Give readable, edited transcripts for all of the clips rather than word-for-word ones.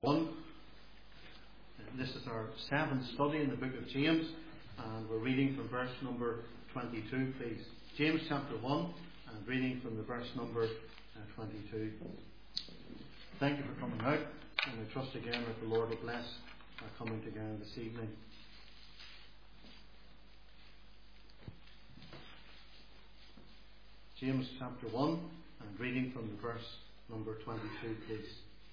1. This is our 7th study in the book of James, and we're reading from verse number 22, please. James chapter 1, and reading from the verse number 22. Thank you for coming out, and I trust again that the Lord will bless our coming together this evening. James chapter 1, and reading from the verse number 22, please.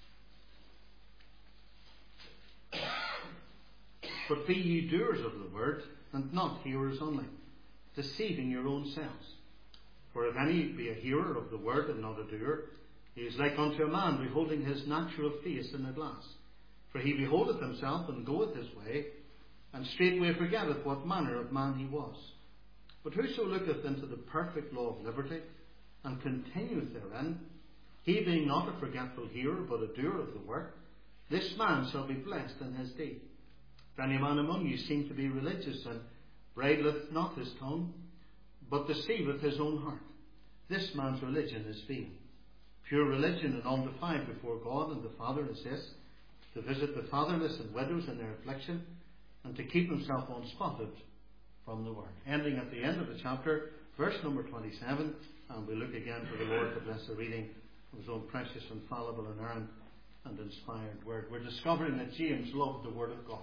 But be ye doers of the word, and not hearers only, deceiving your own selves. For if any be a hearer of the word and not a doer, he is like unto a man beholding his natural face in a glass. For he beholdeth himself and goeth his way, and straightway forgetteth what manner of man he was. But whoso looketh into the perfect law of liberty, and continueth therein, he being not a forgetful hearer, but a doer of the work, this man shall be blessed in his deed. If any man among you seem to be religious, and bridleth not his tongue, but deceiveth his own heart, this man's religion is vain. Pure religion and undefiled before God and the Father is this, to visit the fatherless and widows in their affliction, and to keep himself unspotted from the world. Ending at the end of the chapter, verse number 27, and we look again for the Lord to bless the reading of his own precious, infallible, inerrant and inspired word. We're discovering that James loved the word of God.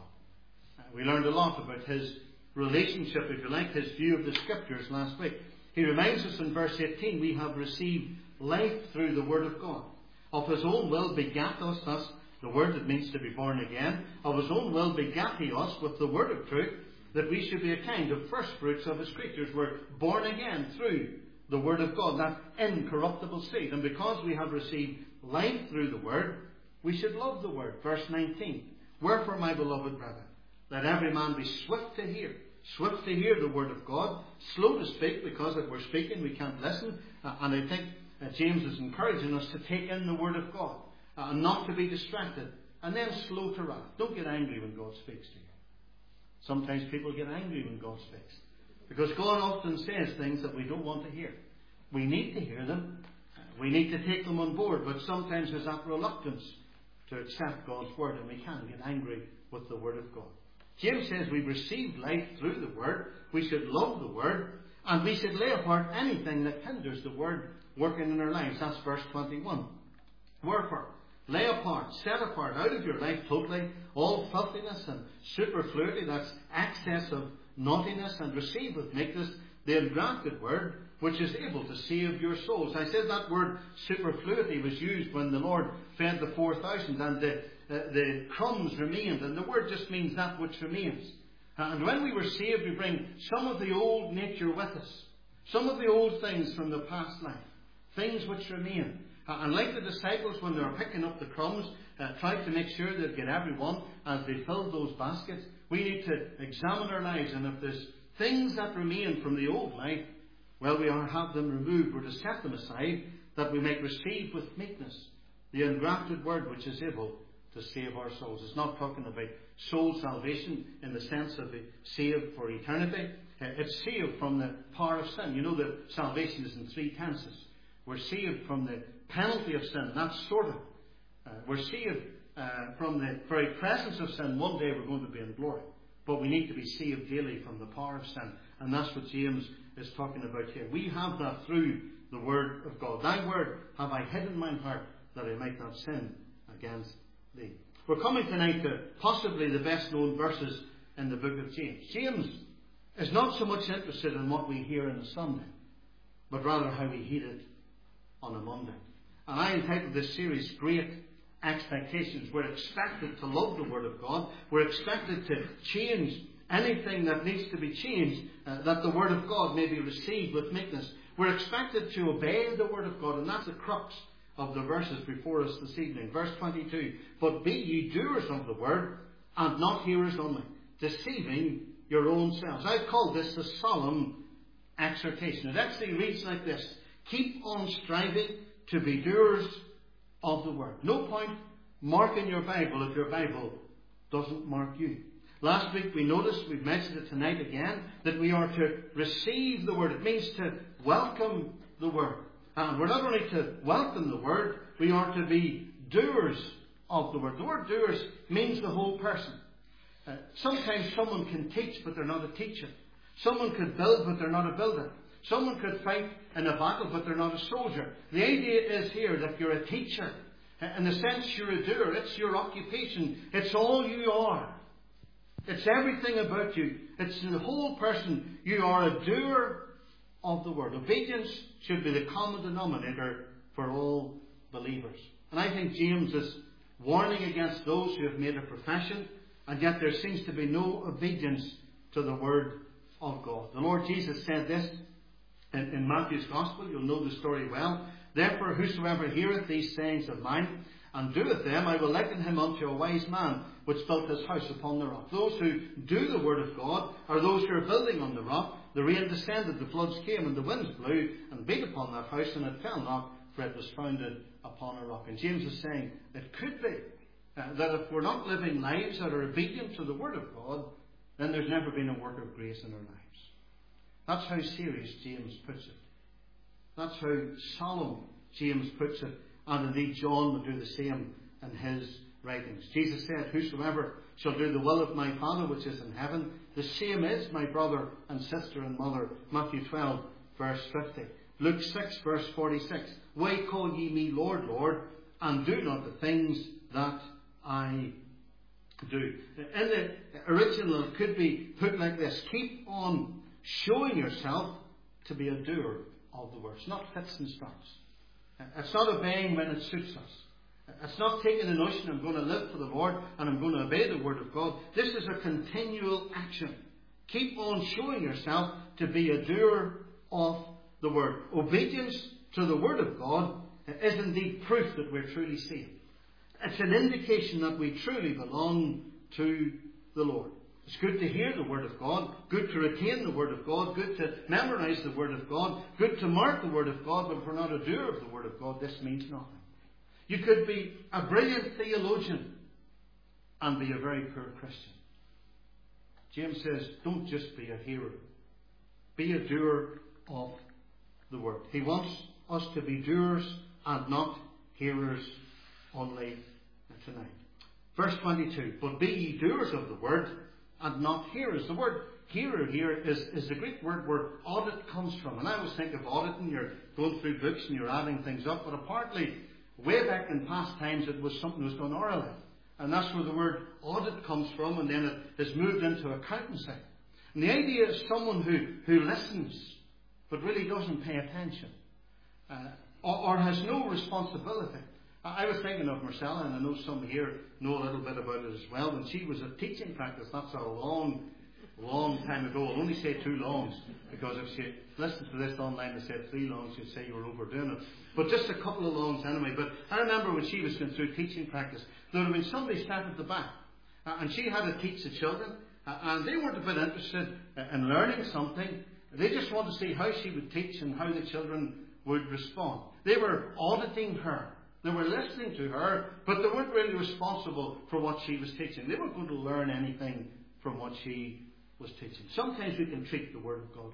We learned a lot about his relationship, if you like, his view of the scriptures last week. He reminds us in verse 18, we have received life through the word of God. Of his own will begat us, that's the word that means to be born again. Of his own will begat he us with the word of truth, that we should be a kind of first fruits of his creatures. We're born again through the word of God, that incorruptible seed. And because we have received life through the word, we should love the word. Verse 19, wherefore, my beloved brethren, let every man be swift to hear the word of God, slow to speak, because if we're speaking we can't listen. And I think James is encouraging us to take in the word of God, and not to be distracted, and then slow to wrath. Don't get angry when God speaks to you. Sometimes people get angry when God speaks, because God often says things that we don't want to hear. We need to hear them, we need to take them on board, but sometimes there's that reluctance to accept God's word, and we can get angry with the word of God. James says we've received life through the word, we should love the word, and we should lay apart anything that hinders the word working in our lives. That's verse 21. Wherefore, lay apart, set apart out of your life totally all filthiness and superfluity, that's excess of naughtiness, and receive with meekness the engrafted word, which is able to save your souls. I said that word superfluity was used when the Lord fed the 4,000 and the crumbs remained, and the word just means that which remains. And when we were saved, we bring some of the old nature with us, some of the old things from the past life, things which remain. And like the disciples, when they were picking up the crumbs, tried to make sure they'd get every one as they filled those baskets. We need to examine our lives, and if there's things that remain from the old life, well, we are to have them removed. We're to set them aside, that we may receive with meekness the engrafted word, which is able to save our souls. It's not talking about soul salvation in the sense of it saved for eternity. It's saved from the power of sin. You know that salvation is in 3 tenses. We're saved from the penalty of sin. That's sort of. We're saved from the very presence of sin. One day we're going to be in glory. But we need to be saved daily from the power of sin. And that's what James is talking about here. We have that through the word of God. Thy word have I hid in mine heart, that I might not sin against thee. We're coming tonight to possibly the best known verses in the book of James. James is not so much interested in what we hear on a Sunday, but rather how we hear it on a Monday. And I entitled this series Great Expectations. We're expected to love the word of God. We're expected to change anything that needs to be changed, that the word of God may be received with meekness. We're expected to obey the word of God, and that's the crux of the verses before us this evening. Verse 22, but be ye doers of the word, and not hearers only, deceiving your own selves. I've called this the solemn exhortation. It actually reads like this: keep on striving to be doers of the word. No point marking your Bible if your Bible doesn't mark you. Last week we noticed, we've mentioned it tonight again, that we are to receive the word. It means to welcome the word. And we're not only to welcome the word, we are to be doers of the word. The word doers means the whole person. Sometimes someone can teach, but they're not a teacher. Someone could build, but they're not a builder. Someone could fight in a battle, but they're not a soldier. The idea is here that you're a teacher. In the sense you're a doer. It's your occupation. It's all you are. It's everything about you. It's the whole person. You are a doer of the word. Obedience should be the common denominator for all believers. And I think James is warning against those who have made a profession, and yet there seems to be no obedience to the word of God. The Lord Jesus said this in Matthew's Gospel. You'll know the story well. Therefore, whosoever heareth these sayings of mine, and doeth them, I will liken him unto a wise man, which built his house upon the rock. Those who do the word of God are those who are building on the rock. The rain descended, the floods came, and the winds blew, and beat upon that house, and it fell not, for it was founded upon a rock. And James is saying, it could be that if we're not living lives that are obedient to the word of God, then there's never been a work of grace in our lives. That's how serious James puts it. That's how solemn James puts it. And indeed John would do the same in his writings. Jesus said, whosoever shall do the will of my Father which is in heaven, the same is my brother and sister and mother. Matthew 12 verse 50. Luke 6 verse 46. Why call ye me Lord, Lord, and do not the things that I do? In the original it could be put like this. Keep on showing yourself to be a doer of the words, not fits and starts. It's not obeying when it suits us. It's not taking the notion I'm going to live for the Lord and I'm going to obey the word of God. This is a continual action. Keep on showing yourself to be a doer of the word. Obedience to the word of God is indeed proof that we're truly saved. It's an indication that we truly belong to the Lord. It's good to hear the word of God, good to retain the word of God, good to memorize the word of God, good to mark the word of God, but if we're not a doer of the word of God, this means nothing. You could be a brilliant theologian and be a very poor Christian. James says, don't just be a hearer. Be a doer of the word. He wants us to be doers and not hearers only tonight. Verse 22, but be ye doers of the word and not hearers. The word hearer here is the Greek word where audit comes from. And I always think of auditing, you're going through books and you're adding things up, but apparently, way back in past times, it was something that was done orally. And that's where the word audit comes from, and then it is moved into accountancy. And the idea is someone who listens, but really doesn't pay attention, or has no responsibility. I was thinking of Marcella, and I know some here know a little bit about it as well. When she was at teaching practice, that's a long time ago. I'll only say 2 longs, because if she listens to this online and said 3 longs, she'd say you were overdoing it. But just a couple of longs anyway. But I remember when she was going through teaching practice, there would have been somebody sat at the back, and she had to teach the children, and they weren't a bit interested in learning something. They just wanted to see how she would teach and how the children would respond. They were auditing her. They were listening to her, but they weren't really responsible for what she was teaching. They weren't going to learn anything from what she was teaching. Sometimes we can treat the Word of God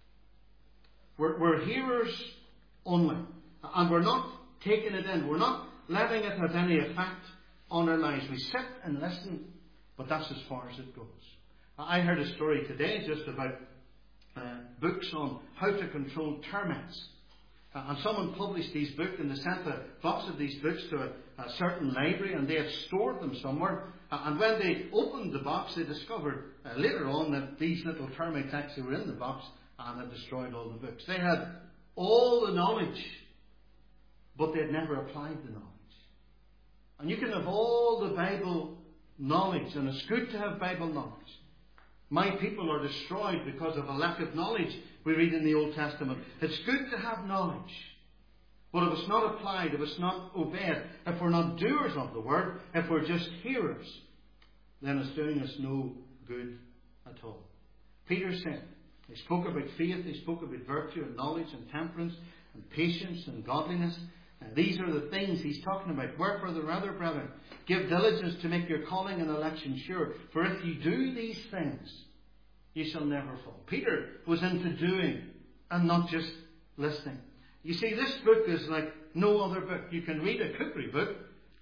like that. We're hearers only, and we're not taking it in. We're not letting it have any effect on our lives. We sit and listen, but that's as far as it goes. I heard a story today just about books on how to control termites. And someone published these books, and they sent a box of these books to a certain library, and they had stored them somewhere. And when they opened the box, they discovered later on that these little termites actually were in the box and had destroyed all the books. They had all the knowledge, but they had never applied the knowledge. And you can have all the Bible knowledge, and it's good to have Bible knowledge. My people are destroyed because of a lack of knowledge, we read in the Old Testament. It's good to have knowledge, but if it's not applied, if it's not obeyed, if we're not doers of the word, if we're just hearers, then it's doing us no good at all. Peter said, he spoke about faith, he spoke about virtue and knowledge and temperance and patience and godliness. These are the things he's talking about. Wherefore the rather, brethren, give diligence to make your calling and election sure. For if you do these things, you shall never fall. Peter was into doing and not just listening. You see, this book is like no other book. You can read a cookery book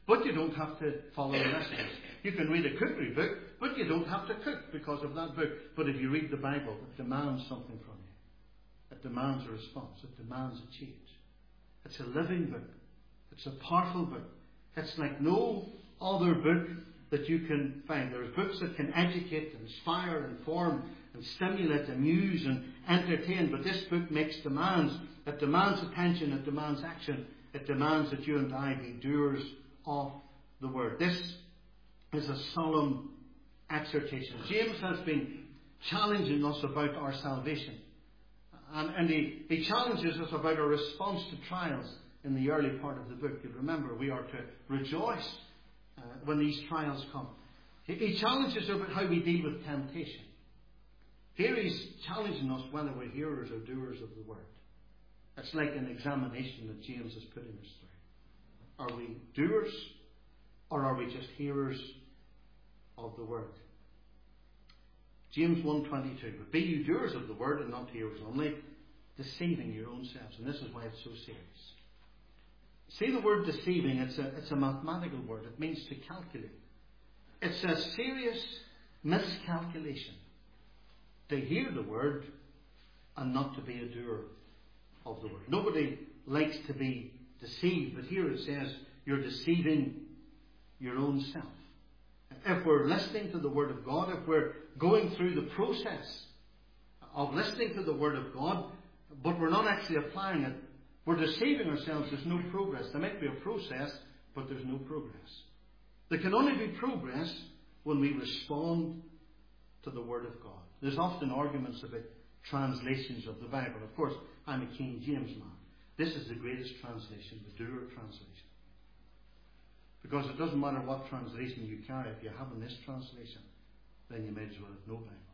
but you don't have to follow the recipes. You can read a cookery book, but you don't have to cook because of that book. But if you read the Bible, it demands something from you. It demands a response. It demands a change. It's a living book. It's a powerful book. It's like no other book that you can find. There are books that can educate, inspire, inform, and stimulate, amuse, and entertain. But this book makes demands. It demands attention. It demands action. It demands that you and I be doers of the word. This is a solemn exhortation. James has been challenging us about our salvation. And he challenges us about our response to trials in the early part of the book. You remember, we are to rejoice when these trials come. He challenges us about how we deal with temptation. Here he's challenging us whether we're hearers or doers of the word. It's like an examination that James is putting us through. Are we doers or are we just hearers of the word? James 1:22. But be you doers of the word and not hearers only, deceiving your own selves. And this is why it's so serious. See, the word deceiving, it's a mathematical word. It means to calculate. It's a serious miscalculation to hear the word and not to be a doer of the word. Nobody likes to be deceived, but here it says you're deceiving your own self. If we're listening to the word of God, if we're going through the process of listening to the word of God, but we're not actually applying it, we're deceiving ourselves. There's no progress. There might be a process, but there's no progress. There can only be progress when we respond to the word of God. There's often arguments about translations of the Bible. Of course, I'm a King James man. This is the greatest translation, the doer translation. Because it doesn't matter what translation you carry. If you have in this translation, then you might as well have no Bible.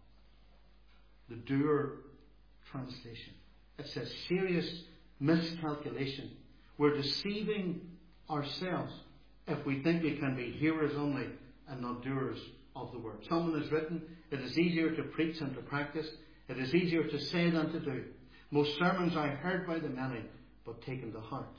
The doer translation. It's a serious miscalculation. We're deceiving ourselves if we think we can be hearers only and not doers of the word. Someone has written, it is easier to preach than to practice. It is easier to say than to do. Most sermons are heard by the many, but taken to heart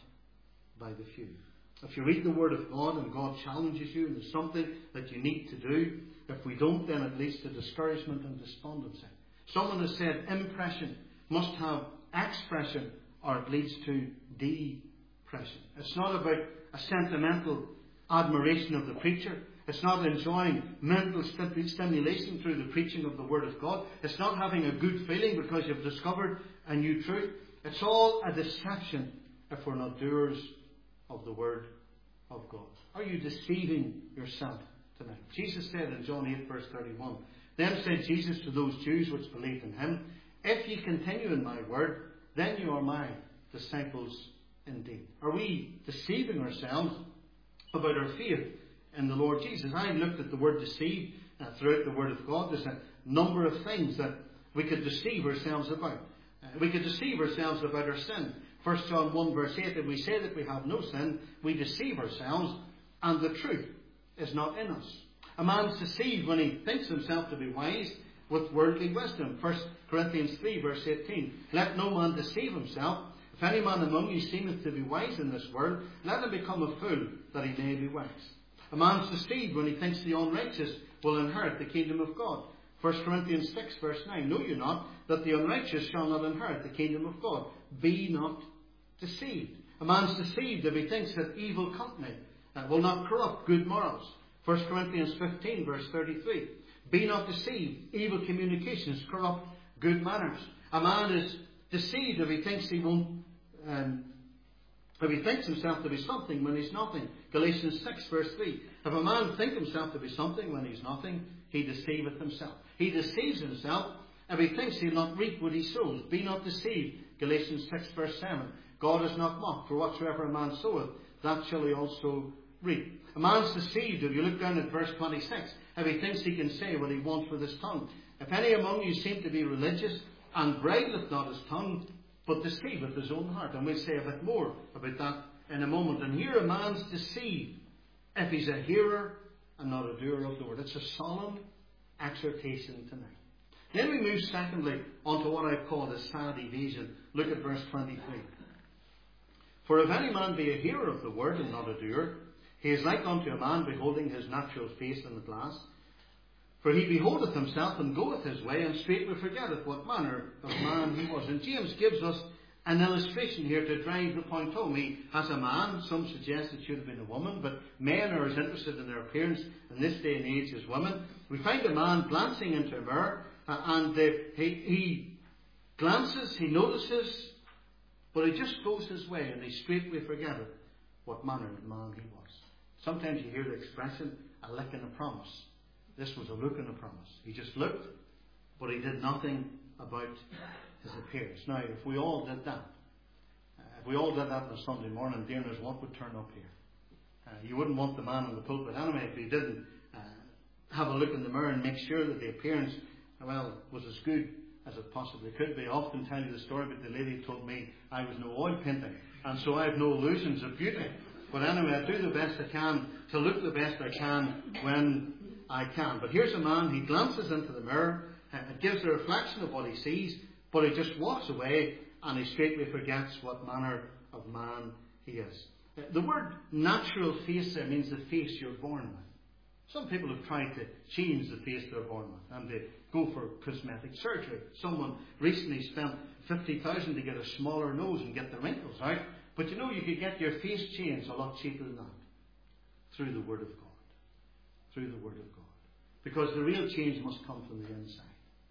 by the few. If you read the word of God and God challenges you and there's something that you need to do, if we don't, then it leads to discouragement and despondency. Someone has said impression must have expression or it leads to depression. It's not about a sentimental admiration of the preacher. It's not enjoying mental stimulation through the preaching of the word of God. It's not having a good feeling because you've discovered a new truth. It's all a deception if we're not doers of the word of God. Are you deceiving yourself tonight? Jesus said in John 8 verse 31, Then said Jesus to those Jews which believed in him, If ye continue in my word, then you are my disciples indeed. Are we deceiving ourselves about our faith in the Lord Jesus? I looked at the word deceive throughout the word of God. There's a number of things that we could deceive ourselves about. We could deceive ourselves about our sin. 1 John 1 verse 8, if we say that we have no sin, we deceive ourselves and the truth is not in us. A man's deceived when he thinks himself to be wise with worldly wisdom. 1 Corinthians 3 verse 18, Let no man deceive himself. If any man among you seemeth to be wise in this world, let him become a fool that he may be wise. A man's deceived when he thinks the unrighteous will inherit the kingdom of God. 1 Corinthians 6 verse 9, Know you not that the unrighteous shall not inherit the kingdom of God? Be not deceived. A man's deceived if he thinks that evil company will not corrupt good morals. 1 Corinthians 15 verse 33, Be not deceived. Evil communications corrupt good manners. A man is deceived if he thinks he won't, if he thinks himself to be something when he's nothing. Galatians 6 verse 3, If a man think himself to be something when he's nothing, he deceiveth himself. He deceives himself if he thinks he'll not reap what he sows. Be not deceived. Galatians 6 verse 7, God is not mocked, for whatsoever a man soweth, that shall he also reap. A man's deceived, if you look down at verse 26, if he thinks he can say what he wants with his tongue. If any among you seem to be religious, and bridleth not his tongue, but deceiveth his own heart. And we'll say a bit more about that in a moment. And here a man's deceived if he's a hearer and not a doer of the word. It's a solemn exhortation tonight. Then we move secondly onto what I call the sad evasion. Look at verse 23. For if any man be a hearer of the word and not a doer, He is like unto a man beholding his natural face in the glass. For he beholdeth himself and goeth his way, and straightway forgetteth what manner of man he was. And James gives us an illustration here to drive the point home. He has a man, some suggest it should have been a woman, but men are as interested in their appearance in this day and age as women. We find a man glancing into a mirror, and he glances, he notices, but he just goes his way, and he straightway forgetteth what manner of man he was. Sometimes you hear the expression, a lick and a promise. This was a look and a promise. He just looked, but he did nothing about his appearance. Now, if we all did that, on a Sunday morning, dearness, what would turn up here? You wouldn't want the man in the pulpit anyway if he didn't have a look in the mirror and make sure that the appearance, was as good as it possibly could be. I often tell you the story about the lady who told me I was no oil painting, and so I have no illusions of beauty. But anyway, I do the best I can to look the best I can when I can. But here's a man, he glances into the mirror, it gives a reflection of what he sees, but he just walks away and he straightway forgets what manner of man he is. The word natural face there means the face you're born with. Some people have tried to change the face they're born with, and they go for cosmetic surgery. Someone recently spent $50,000 to get a smaller nose and get the wrinkles out. But you know, you could get your face changed a lot cheaper than that. Through the Word of God. Through the Word of God. Because the real change must come from the inside.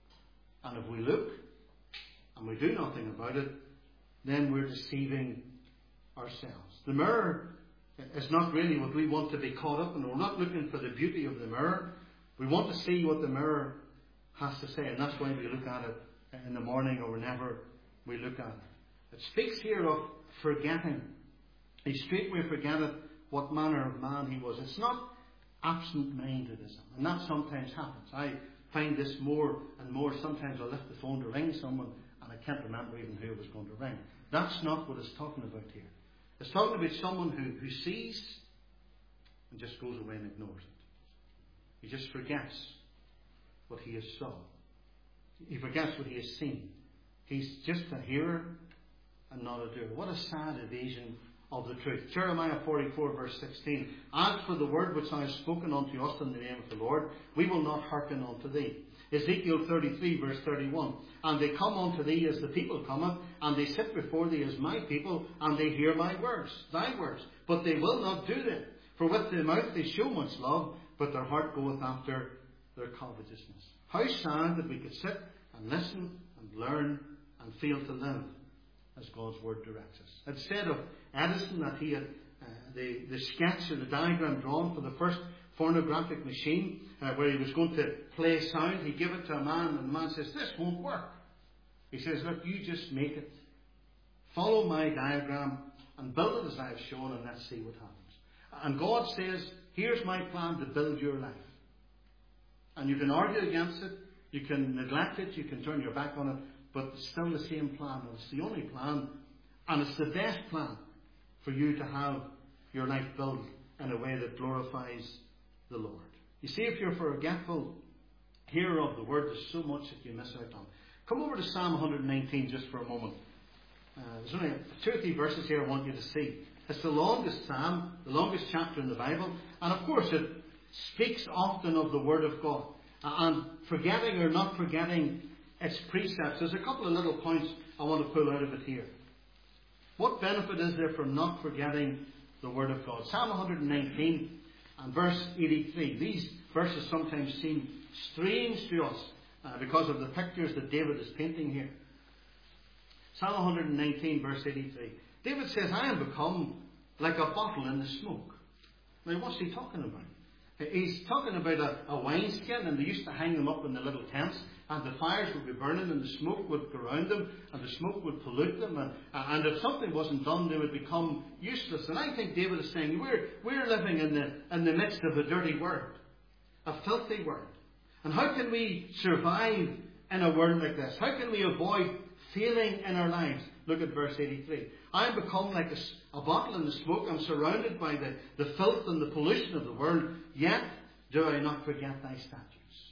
And if we look and we do nothing about it, then we're deceiving ourselves. The mirror is not really what we want to be caught up in. We're not looking for the beauty of the mirror. We want to see what the mirror has to say. And that's why we look at it in the morning or whenever we look at it. It speaks here of forgetting. He straightway forgetteth what manner of man he was. It's not absent-mindedism, and that sometimes happens. I find this more and more. Sometimes I lift the phone to ring someone and I can't remember even who I was going to ring. That's not what it's talking about here. It's talking about someone who sees and just goes away and ignores it. He just forgets what he has saw. He forgets what he has seen. He's just a hearer and not a doer. What a sad evasion of the truth. Jeremiah 44 verse 16. As for the word which I have spoken unto us in the name of the Lord, we will not hearken unto thee. Ezekiel 33 verse 31. And they come unto thee as the people cometh, and they sit before thee as my people, and they hear my words, thy words. But they will not do them. For with their mouth they show much love, but their heart goeth after their covetousness. How sad that we could sit and listen and learn and fail to live as God's word directs us. It said of Edison that he had the sketch or the diagram drawn for the first phonographic machine where he was going to play sound. He gave it to a man, and the man says, "This won't work." He says, "Look, you just make it. Follow my diagram and build it as I have shown, and let's see what happens." And God says, here's my plan to build your life. And you can argue against it, you can neglect it, you can turn your back on it, but it's still the same plan. And it's the only plan, and it's the best plan for you to have your life built in a way that glorifies the Lord. You see, if you're forgetful hearer of the word, there's so much that you miss out on. Come over to Psalm 119 just for a moment. There's only 2 or 3 verses here I want you to see. It's the longest psalm, the longest chapter in the Bible, and of course it speaks often of the Word of God. And forgetting or not forgetting its precepts, there's a couple of little points I want to pull out of it here. What benefit is there from not forgetting the Word of God? Psalm 119 and verse 83. These verses sometimes seem strange to us because of the pictures that David is painting here. Psalm 119 verse 83. David says, "I am become like a bottle in the smoke." Now what's he talking about? He's talking about a wineskin, and they used to hang them up in the little tents, and the fires would be burning, and the smoke would go around them, and the smoke would pollute them, and if something wasn't done, they would become useless. And I think David is saying we're living in the midst of a dirty world, a filthy world. And how can we survive in a world like this? How can we avoid failing in our lives? Look at verse 83. "I am become like a bottle in the smoke. I'm surrounded by the filth and the pollution of the world. Yet do I not forget thy statutes."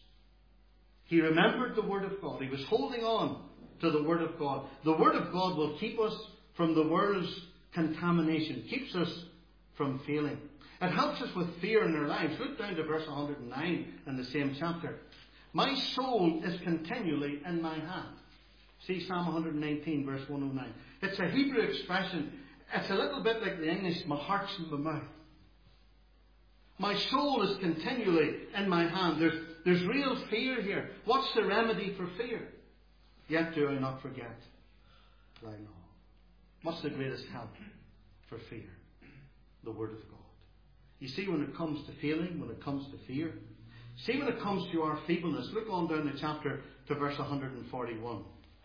He remembered the Word of God. He was holding on to the Word of God. The Word of God will keep us from the world's contamination. Keeps us from failing. It helps us with fear in our lives. Look down to verse 109 in the same chapter. My soul is continually in my hand. See Psalm 119, verse 109. It's a Hebrew expression. It's a little bit like the English, my heart's in my mouth. My soul is continually in my hand. There's real fear here. What's the remedy for fear? Yet do I not forget thy law. What's the greatest help for fear? The Word of God. You see, when it comes to feeling, when it comes to fear, see when it comes to our feebleness. Look on down the chapter to verse 141.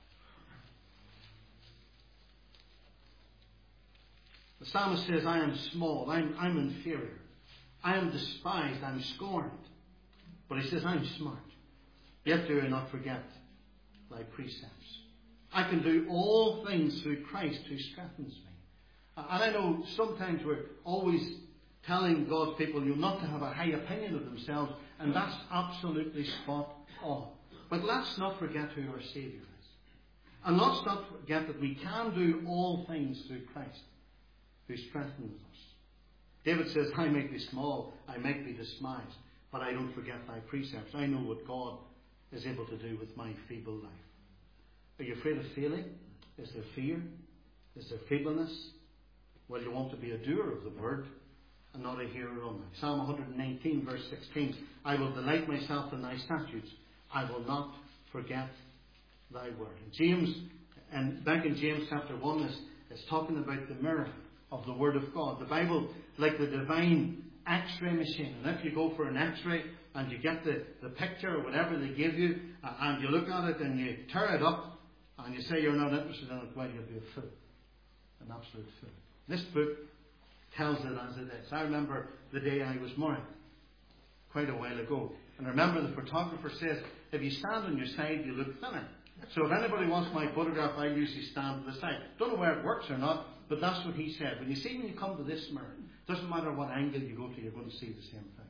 The psalmist says, I am small, I'm inferior, I am despised, I'm scorned. But he says, I'm smart. Yet do I not forget thy precepts. I can do all things through Christ who strengthens me. And I know sometimes we're always telling God's people, you're not to have a high opinion of themselves, and that's absolutely spot on. But let's not forget who our Saviour is. And let's not forget that we can do all things through Christ who strengthens us. David says, I might be small, I might be despised, but I don't forget thy precepts. I know what God is able to do with my feeble life. Are you afraid of failing? Is there fear? Is there feebleness? Well, you want to be a doer of the word and not a hearer only. Psalm 119, verse 16. I will delight myself in thy statutes. I will not forget thy word. And James, and back in James chapter 1, is talking about the mirror of the Word of God. The Bible, like the divine X-ray machine. And if you go for an X-ray and you get the picture or whatever they give you, and you look at it and you tear it up, and you say you're not interested in it, well, you'll be a fool. An absolute fool. This book tells it as it is. I remember the day I was married, quite a while ago. And I remember the photographer says, if you stand on your side, you look thinner. So if anybody wants my photograph, I usually stand to the side. Don't know whether it works or not, but that's what he said. When you come to this mirror, it doesn't matter what angle you go to, you're going to see the same thing.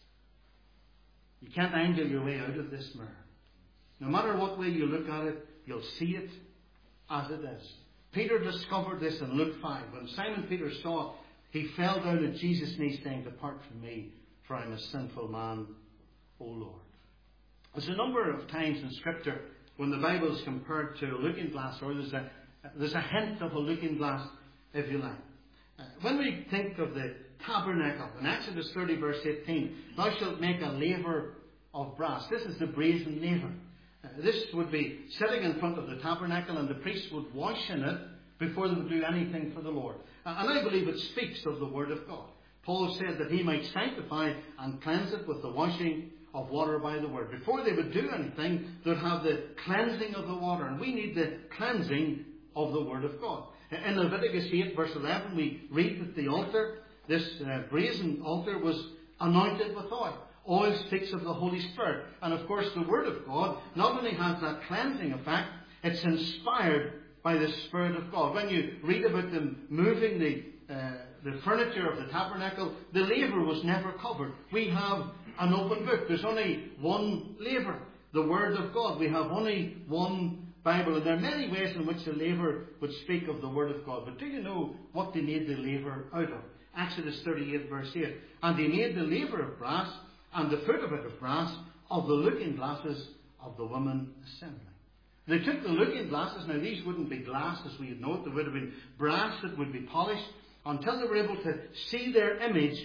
You can't angle your way out of this mirror. No matter what way you look at it, you'll see it as it is. Peter discovered this in Luke 5. When Simon Peter saw it, he fell down at Jesus' knees saying, depart from me, for I'm a sinful man, O Lord. There's a number of times in Scripture when the Bible is compared to a looking glass, or there's a hint of a looking glass, if you like. When we think of the tabernacle, in Exodus 30 verse 18, thou shalt make a laver of brass. This is the brazen laver. This would be sitting in front of the tabernacle, and the priests would wash in it before they would do anything for the Lord. And I believe it speaks of the Word of God. Paul said that he might sanctify and cleanse it with the washing of water by the Word. Before they would do anything, they would have the cleansing of the water. And we need the cleansing of the Word of God. In Leviticus 8 verse 11, we read that the altar, this brazen altar, was anointed with oil. Oil speaks of the Holy Spirit. And of course the Word of God not only has that cleansing effect, it's inspired by the Spirit of God. When you read about them moving the furniture of the tabernacle, the laver was never covered. We have an open book. There's only one laver, the Word of God. We have only one Bible. And there are many ways in which the laver would speak of the Word of God. But do you know what they made the laver out of? Exodus 38 verse 8. And they made the laver of brass, and the foot of it of brass, of the looking glasses of the women assembly. They took the looking glasses. Now these wouldn't be glass as we would know it. They would have been brass that would be polished until they were able to see their image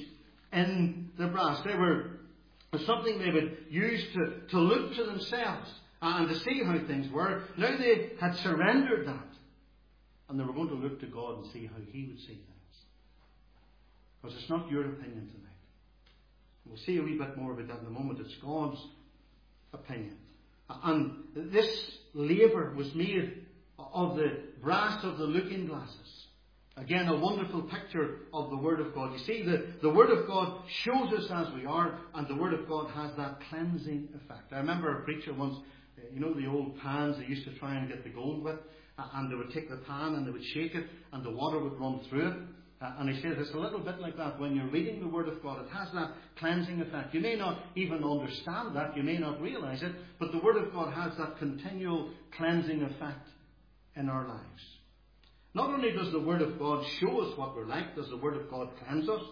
in the brass. They were something they would use to look to themselves and to see how things were. Now they had surrendered that, and they were going to look to God and see how He would see things. Because it's not your opinion tonight. We'll see a wee bit more about that in a moment. It's God's opinion. And this laver was made of the brass of the looking glasses. Again, a wonderful picture of the Word of God. You see, the Word of God shows us as we are, and the Word of God has that cleansing effect. I remember a preacher once, you know the old pans they used to try and get the gold with, and they would take the pan and they would shake it, and the water would run through it. And he says it's a little bit like that. When you're reading the Word of God, it has that cleansing effect. You may not even understand that, you may not realize it, but the Word of God has that continual cleansing effect in our lives. Not only does the Word of God show us what we're like, does the Word of God cleanse us,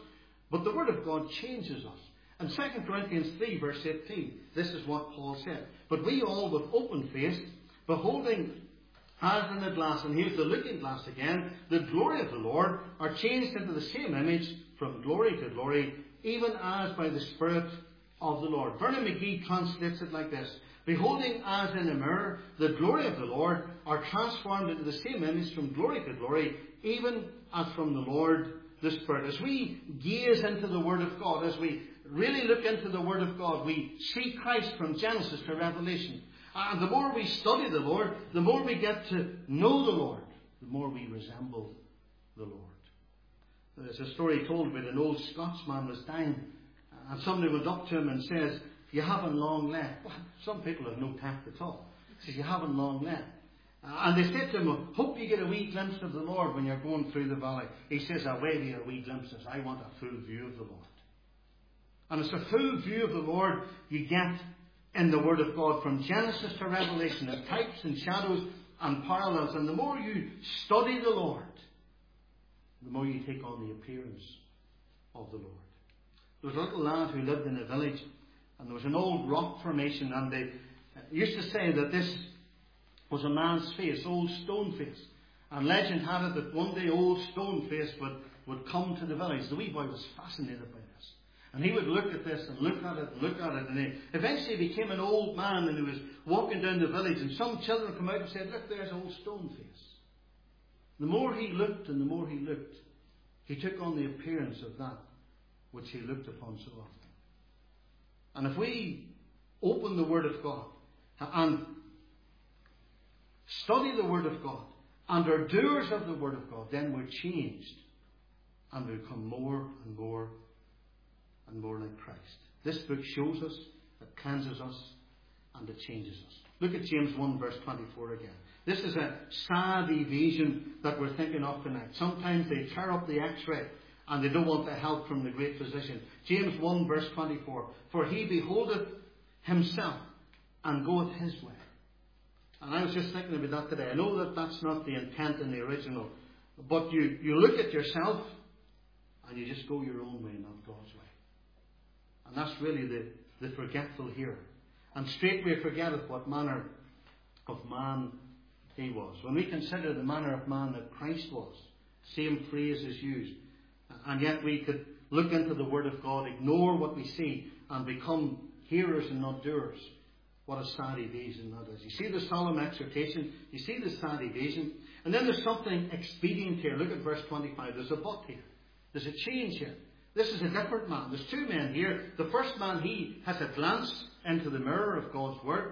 But the Word of God changes us. In 2 Corinthians 3 verse 18, this is what Paul said. But we all with open face, beholding as in a glass, and here's the looking glass again, the glory of the Lord, are changed into the same image from glory to glory, even as by the Spirit of the Lord. Vernon McGee translates it like this: beholding as in a mirror the glory of the Lord, are transformed into the same image from glory to glory, even as from the Lord the Spirit. As we gaze into the Word of God, as we really look into the Word of God, we see Christ from Genesis to Revelation. And the more we study the Lord, the more we get to know the Lord, the more we resemble the Lord. There's a story told about an old Scotsman was dying, and somebody went up to him and says, "You haven't long left." Well, some people have no tact at all. He says, "You haven't long left." And they said to him, "Hope you get a wee glimpse of the Lord when you're going through the valley." He says, "Away with your wee glimpses. I want a full view of the Lord." And it's a full view of the Lord you get in the Word of God, from Genesis to Revelation, in types and shadows and parallels. And the more you study the Lord, the more you take on the appearance of the Lord. There was a little lad who lived in a village, and there was an old rock formation, and they used to say that this was a man's face, old stone face. And legend had it that one day old stone face would come to the village. The wee boy was fascinated by this. And he would look at this and look at it and look at it. And he eventually became an old man, and he was walking down the village, and some children come out and said, "Look, there's old stone face." The more he looked and the more he looked, he took on the appearance of that which he looked upon so often. And if we open the Word of God and study the Word of God and are doers of the Word of God, then we're changed and we become more and more and more like Christ. This book shows us, it cleanses us, and it changes us. Look at James 1 verse 24 again. This is a sad evasion that we're thinking of tonight. Sometimes they tear up the x-ray and they don't want the help from the great physician. James 1 verse 24. For he beholdeth himself and goeth his way. And I was just thinking about that today. I know that that's not the intent in the original. But you look at yourself and you just go your own way, not God's way. And that's really the forgetful here. And straightway forgetteth what manner of man he was. When we consider the manner of man that Christ was, same phrase is used. And yet we could look into the Word of God, ignore what we see, and become hearers and not doers. What a sad evasion that is. You see the solemn exhortation, you see the sad evasion, and then there's something expedient here. Look at verse 25. There's a but here. There's a change here. This is a different man. There's two men here. The first man, he has a glance into the mirror of God's Word.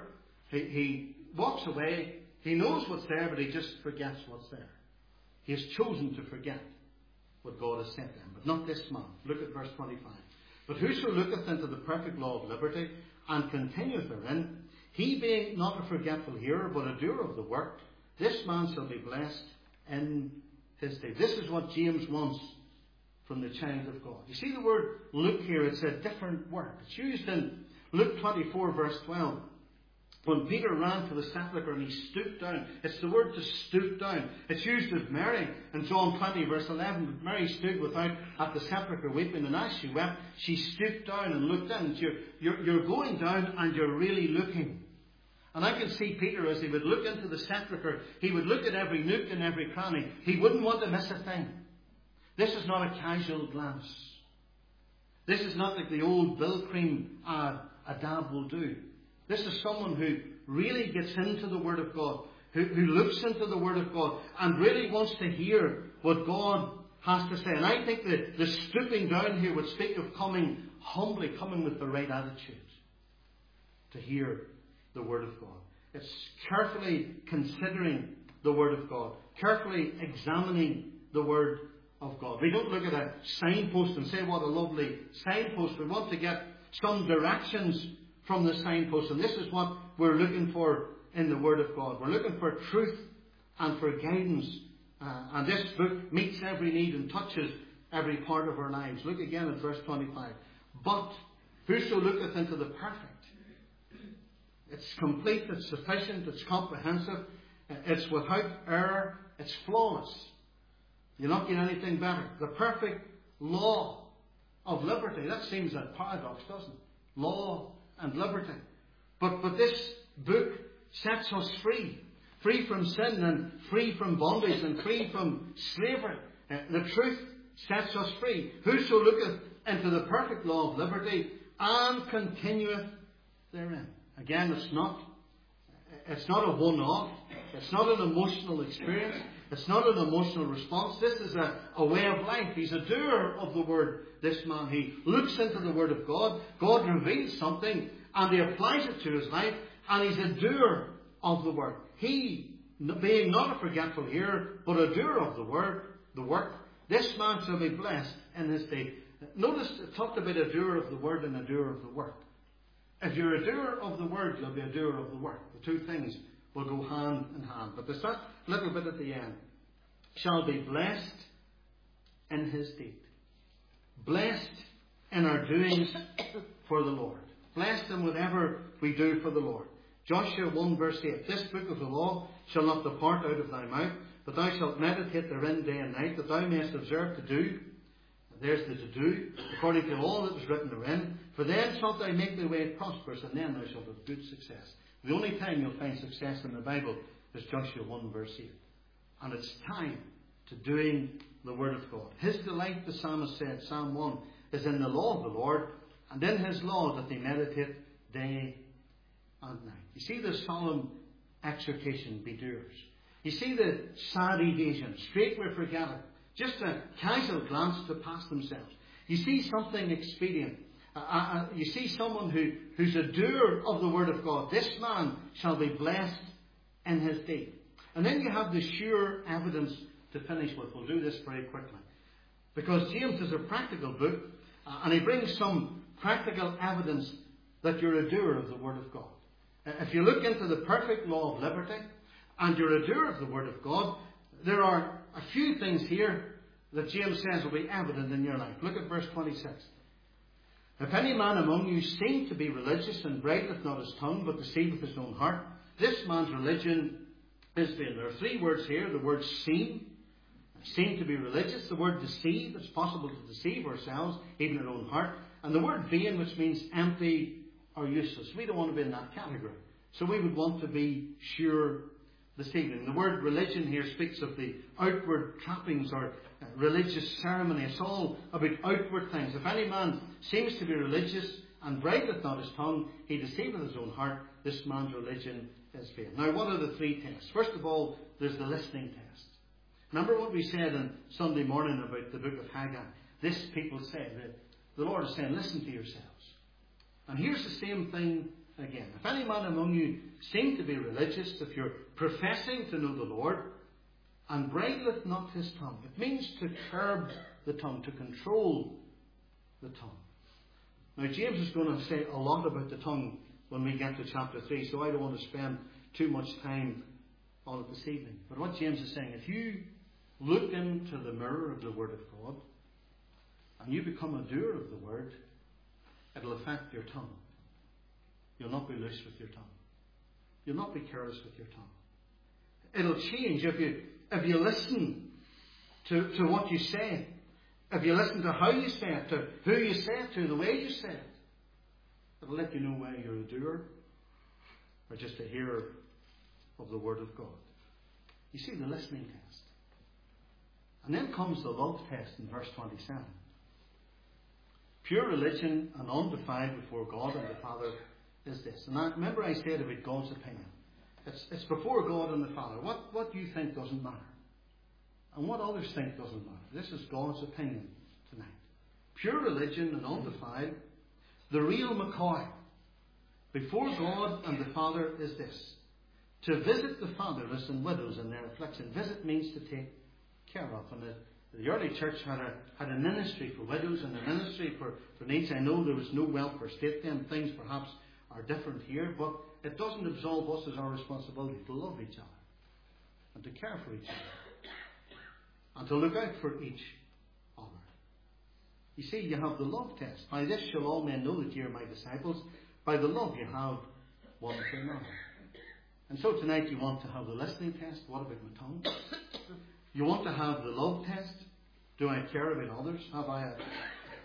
He walks away. He knows what's there, but he just forgets what's there. He has chosen to forget what God has said to him. But not this man. Look at verse 25. But whoso looketh into the perfect law of liberty, and continueth therein, he being not a forgetful hearer, but a doer of the work, this man shall be blessed in his day. This is what James wants from the child of God. You see the word look here, it's a different word. It's used in Luke 24 verse 12. When Peter ran to the sepulchre and he stooped down. It's the word to stoop down. It's used of Mary in John 20 verse 11. Mary stood without at the sepulchre weeping, and as she wept, she stooped down and looked in. You're going down and you're really looking. And I can see Peter as he would look into the sepulchre. He would look at every nook and every cranny. He wouldn't want to miss a thing. This is not a casual glance. This is not like the old Bill Cream ad a dad will do. This is someone who really gets into the Word of God, who looks into the Word of God and really wants to hear what God has to say. And I think that the stooping down here would speak of coming humbly, coming with the right attitude to hear the Word of God. It's carefully considering the Word of God, carefully examining the Word of God. We don't look at a signpost and say, what a lovely signpost. We want to get some directions from the signpost. And this is what we're looking for in the Word of God. We're looking for truth and for guidance. And this book meets every need and touches every part of our lives. Look again at verse 25. But whoso looketh into the perfect. It's complete, it's sufficient, it's comprehensive, it's without error, it's flawless. You're not getting anything better. The perfect law of liberty. That seems a paradox, doesn't it? Law and liberty. But this book sets us free. Free from sin and free from bondage and free from slavery. The truth sets us free. Whoso looketh into the perfect law of liberty and continueth therein. Again, it's not a one-off. It's not an emotional experience. It's not an emotional response. This is a way of life. He's a doer of the Word, this man. He looks into the Word of God. God reveals something and he applies it to his life. And he's a doer of the Word. He, being not a forgetful hearer, but a doer of the Word, the work, this man shall be blessed in his day. Notice it talked about a doer of the Word and a doer of the work. If you're a doer of the Word, you'll be a doer of the work. The two things will go hand in hand. But there's that little bit at the end. Shall be blessed in his deed. Blessed in our doings for the Lord. Blessed in whatever we do for the Lord. Joshua 1 verse 8. This book of the law shall not depart out of thy mouth, but thou shalt meditate therein day and night, that thou mayest observe to do. There's the to do, according to all that is written therein. For then shalt thou make thy way prosperous, and then thou shalt have good success. The only time you'll find success in the Bible is Joshua 1 verse 8. And it's time to doing the Word of God. His delight, the psalmist said, Psalm 1, is in the law of the Lord, and in his law that they meditate day and night. You see the solemn exhortation, be doers. You see the sad evasion, straightway forget it. Just a casual glance to pass themselves. You see something expedient. You see someone who's a doer of the Word of God. This man shall be blessed in his deed. And then you have the sure evidence to finish with. We'll do this very quickly. Because James is a practical book, and he brings some practical evidence that you're a doer of the Word of God. If you look into the perfect law of liberty, and you're a doer of the Word of God, there are a few things here that James says will be evident in your life. Look at verse 26. If any man among you seem to be religious and bridleth not his tongue, but deceiveth his own heart, this man's religion is vain. There are three words here. The word seem to be religious. The word deceive. It's possible to deceive ourselves, even our own heart. And the word vain, which means empty or useless. We don't want to be in that category. So we would want to be sure this evening. The word religion here speaks of the outward trappings or religious ceremony. It's all about outward things. If any man seems to be religious and bridleth not his tongue, he deceiveth his own heart. This man's religion is vain. Now, what are the three tests? First of all, there's the listening test. Remember what we said on Sunday morning about the book of Haggai? This people say that the Lord is saying, listen to yourselves. And here's the same thing again. If any man among you seem to be religious, if you're professing to know the Lord, and bridleth not his tongue, it means to curb the tongue, to control the tongue. Now, James is going to say a lot about the tongue when we get to chapter 3, so I don't want to spend too much time on it this evening. But what James is saying, if you look into the mirror of the Word of God, and you become a doer of the Word, it'll affect your tongue. You'll not be loose with your tongue. You'll not be careless with your tongue. It'll change if you listen to what you say. If you listen to how you say it, to who you say it to, the way you say it. It'll let you know whether you're a doer or just a hearer of the Word of God. You see the listening test. And then comes the love test in verse 27. Pure religion and undefiled before God and the Father is this. And remember I said about God's opinion. It's before God and the Father. What you think doesn't matter. And what others think doesn't matter. This is God's opinion tonight. Pure religion and undefiled. The real McCoy before God and the Father is this. To visit the fatherless and widows in their affliction. Visit means to take care of. And the early church had a ministry for widows and a ministry for needs. I know there was no welfare state then. Things perhaps are different here. But it doesn't absolve us as our responsibility to love each other. And to care for each other. And to look out for each other. You see, you have the love test. By this shall all men know that ye are my disciples. By the love you have one for another. And so tonight you want to have the listening test. What about my tongue? You want to have the love test. Do I care about others? Have I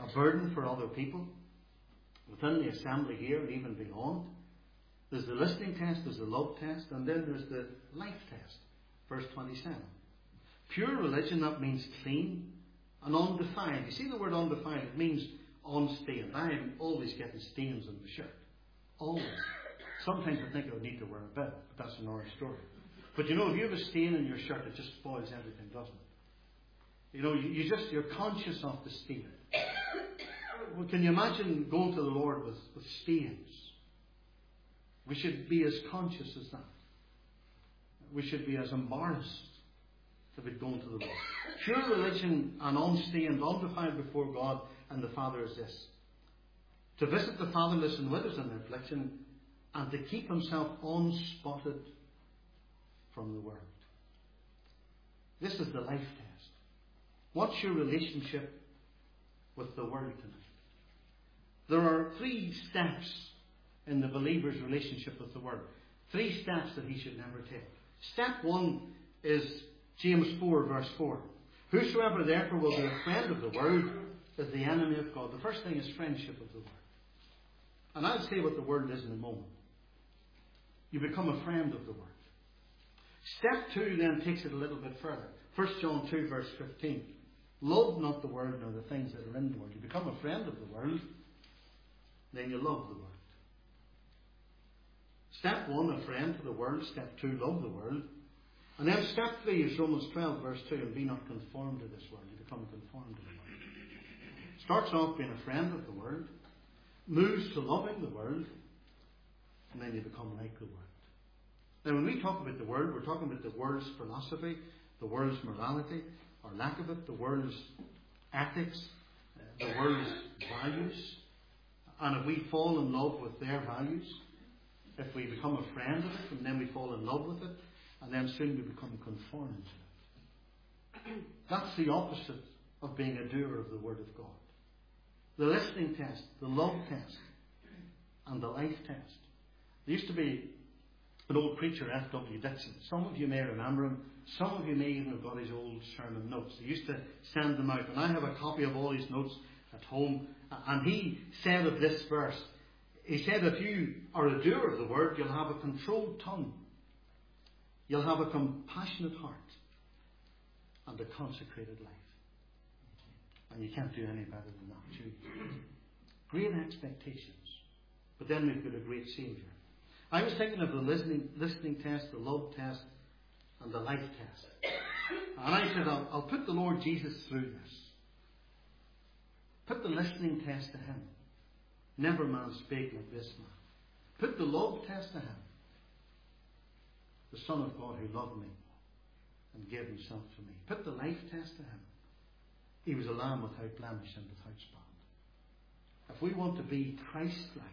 a burden for other people within the assembly here and even beyond. There's the listening test, there's the love test, and then there's the life test. Verse 27. Pure religion, that means clean and undefiled. You see the word undefiled, it means unstained. I am always getting stains on the shirt. Always. Sometimes I think I would need to wear a bit, but that's another story. But you know, if you have a stain in your shirt, it just spoils everything, doesn't it? You know, you're conscious of the stain. Well, can you imagine going to the Lord with stains? We should be as conscious as that. We should be as embarrassed if we'd gone to the Lord. Pure religion and unstained, undefiled before God and the Father is this: to visit the fatherless and widows in their affliction, and to keep himself unspotted from the world. This is the life test. What's your relationship with the world tonight? There are 3 steps in the believer's relationship with the world. 3 steps that he should never take. Step 1 is James 4 verse 4. Whosoever therefore will be a friend of the world is the enemy of God. The first thing is friendship of the world. And I'll say what the world is in a moment. You become a friend of the world. Step 2 then takes it a little bit further. 1 John 2 verse 15. Love not the world nor the things that are in the world. You become a friend of the world, then you love the world. Step 1, a friend to the world. Step 2, love the world. And then step 3 is Romans 12 verse 2, and be not conformed to this world. You become conformed to the world. Starts off being a friend of the world, moves to loving the world, and then you become like the world. Now when we talk about the world, we're talking about the world's philosophy, the world's morality, or lack of it, the world's ethics, the world's values. And if we fall in love with their values, if we become a friend of it, and then we fall in love with it, and then soon we become conformed to it. That's the opposite of being a doer of the Word of God. The listening test, the love test, and the life test. There used to be an old preacher, F.W. Dixon. Some of you may remember him. Some of you may even have got his old sermon notes. He used to send them out, and I have a copy of all his notes at home. And he said of this verse, he said, if you are a doer of the word, you'll have a controlled tongue. You'll have a compassionate heart and a consecrated life. And you can't do any better than that, too. Great expectations. But then we've got a great Saviour. I was thinking of the listening test, the love test, and the life test. And I said, I'll put the Lord Jesus through this. Put the listening test to him. Never man spake like this man. Put the love test to him. The Son of God who loved me and gave himself for me. Put the life test to him. He was a lamb without blemish and without spot. If we want to be Christ-like,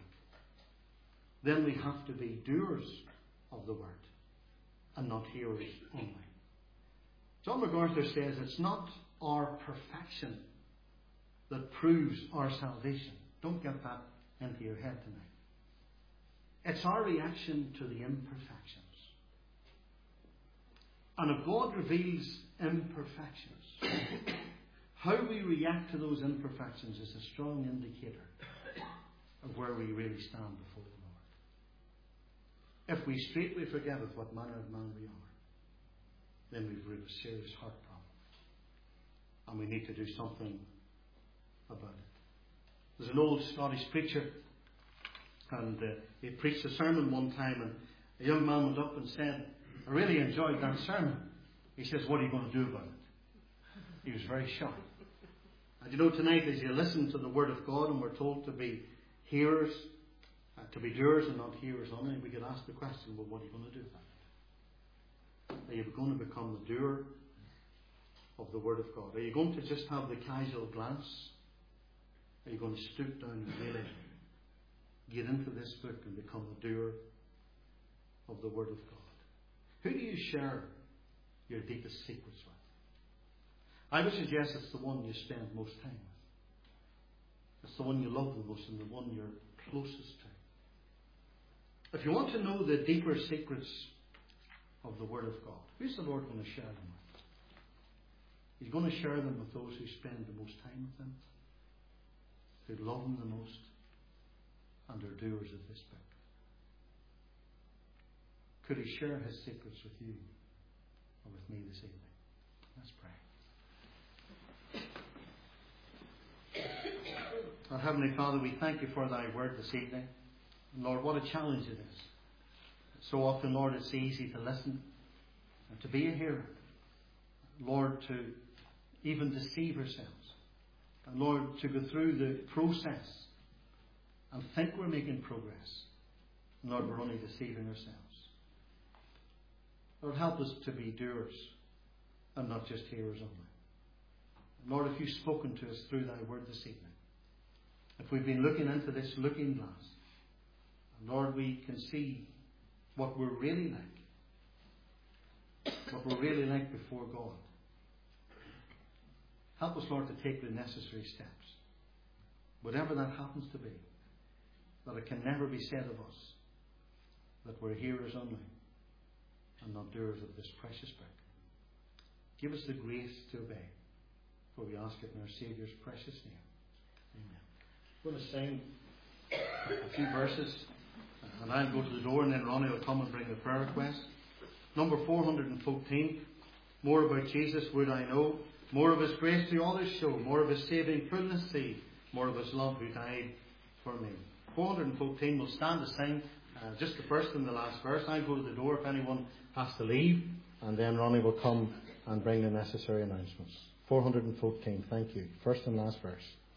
then we have to be doers of the word and not hearers only. John MacArthur says it's not our perfection that proves our salvation. Don't get that into your head tonight. It's our reaction to the imperfections. And if God reveals imperfections, how we react to those imperfections is a strong indicator of where we really stand before the Lord. If we straightway forget of what manner of man we are, then we've a serious heart problem. And we need to do something about it. There's an old Scottish preacher, and he preached a sermon one time, and a young man went up and said, I really enjoyed that sermon. He says, what are you going to do about it? He was very shocked. And you know, tonight as you listen to the Word of God, and we're told to be hearers, to be doers and not hearers only, we could ask the question, well, what are you going to do about it? Are you going to become the doer of the Word of God? Are you going to just have the casual glance? Are you going to stoop down and really get into this book and become a doer of the Word of God? Who do you share your deepest secrets with? I would suggest it's the one you spend most time with. It's the one you love the most and the one you're closest to. If you want to know the deeper secrets of the Word of God, who's the Lord going to share them with? He's going to share them with those who spend the most time with Him. who love Him the most and are doers of this book. Could He share His secrets with you or with me this evening? Let's pray. Our Heavenly Father, we thank You for Thy word this evening. And Lord, what a challenge it is. So often, Lord, it's easy to listen and to be a hearer. Lord, to even deceive ourselves. And Lord, to go through the process and think we're making progress. And Lord, we're only deceiving ourselves. Lord, help us to be doers and not just hearers only. And Lord, if You've spoken to us through Thy word this evening, if we've been looking into this looking glass, and Lord, we can see what we're really like, what we're really like before God. Help us, Lord, to take the necessary steps, whatever that happens to be, that it can never be said of us that we're hearers only and not doers of this precious book. Give us the grace to obey, for we ask it in our Saviour's precious name. Amen. We're going to sing a few verses, and I'll go to the door, and then Ronnie will come and bring the prayer request. Number 414, more about Jesus would I know, more of His grace to others show, more of His saving fullness see, more of His love who died for me. 414, we'll stand to sing just the first and the last verse. I'll go to the door if anyone has to leave, and then Ronnie will come and bring the necessary announcements. 414, thank you. First and last verse.